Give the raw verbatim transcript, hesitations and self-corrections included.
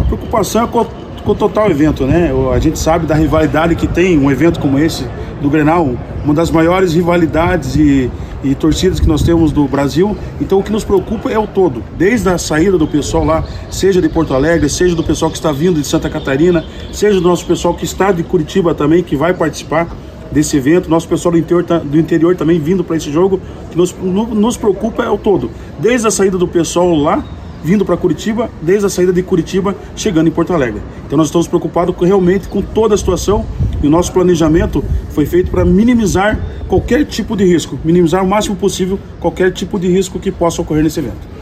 preocupação é com, com o total evento, né? A gente sabe da rivalidade que tem um evento como esse do Grenal, uma das maiores rivalidades e, e torcidas que nós temos do Brasil. Então o que nos preocupa é o todo, desde a saída do pessoal lá, seja de Porto Alegre, seja do pessoal que está vindo de Santa Catarina, seja do nosso pessoal que está de Curitiba também, que vai participar desse evento, nosso pessoal do interior, do interior também vindo para esse jogo. O que nos, nos preocupa é o todo, desde a saída do pessoal lá, vindo para Curitiba, desde a saída de Curitiba, chegando em Porto Alegre. Então nós estamos preocupados com, realmente com toda a situação, e o nosso planejamento foi feito para minimizar qualquer tipo de risco, minimizar o máximo possível qualquer tipo de risco que possa ocorrer nesse evento.